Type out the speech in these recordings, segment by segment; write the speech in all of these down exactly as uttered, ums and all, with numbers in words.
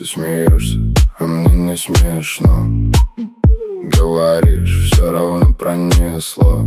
Ты смеешься, а мне не смешно. Говоришь, все равно пронесло.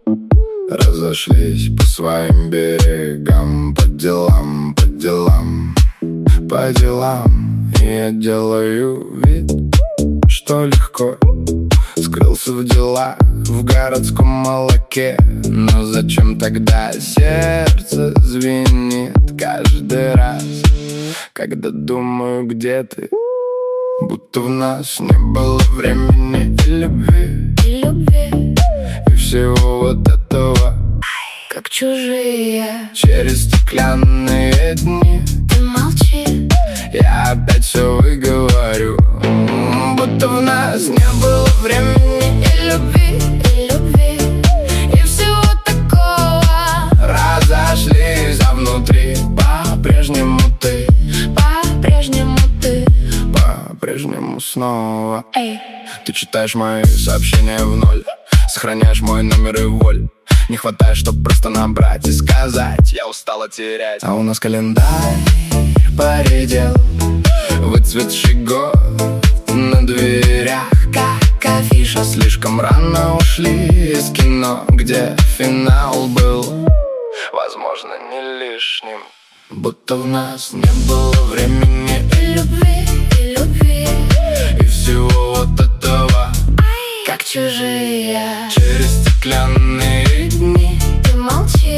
Разошлись по своим берегам. По делам, по делам, по делам. И я делаю вид, что легко. Скрылся в делах, в городском молоке. Но зачем тогда сердце звенит каждый раз, когда думаю, где ты? Будто в нас не было времени и любви, и любви, и всего вот этого. как чужие. Через стеклянные дни Ты молчи, я опять все выговорю. М, Будто в нас не было времени и любви, и любви, и всего такого. разошлись, а внутри по-прежнему ты, По-прежнему ты. по-прежнему снова. Эй, Ты читаешь мои сообщения в ноль, сохраняешь мой номер и воль. Не хватает, чтоб просто набрать и сказать: я устала терять. А у нас календарь поредел, выцветший год на дверях, как афиша. слишком рано ушли из кино, где финал был, возможно, не лишним. Будто в нас не было времени И любви, и любви, и всего вот этого. как чужие. Через стеклянные дни Ты молчи,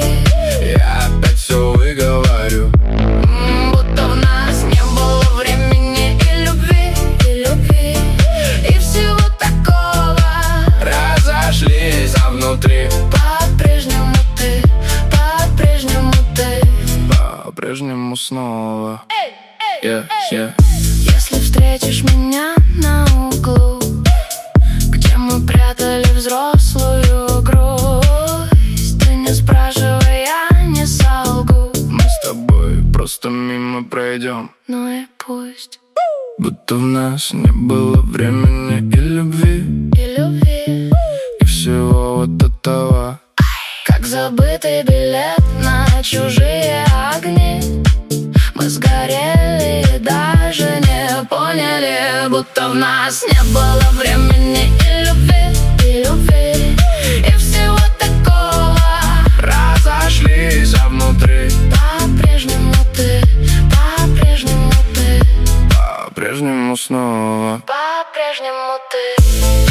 я опять все выговорю. М, будто в нас не было времени и любви, и любви, и всего такого. Разошлись, а внутри По-прежнему ты, по-прежнему ты. по-прежнему снова. Эй, эй, Yeah, yeah. Если встретишь меня на углу, где мы прятали взрослую грусть, ты не спрашивай, я не солгу. Мы с тобой просто мимо пройдем. Ну и пусть. Будто в нас не было времени и любви, И любви, и всего вот этого. как забытый билет на чужие огни. Мы сгорели и даже не поняли, будто в нас не было времени и любви, и любви, и всего такого. Разошлись, а внутри По-прежнему ты, по-прежнему ты, по-прежнему снова. по-прежнему ты.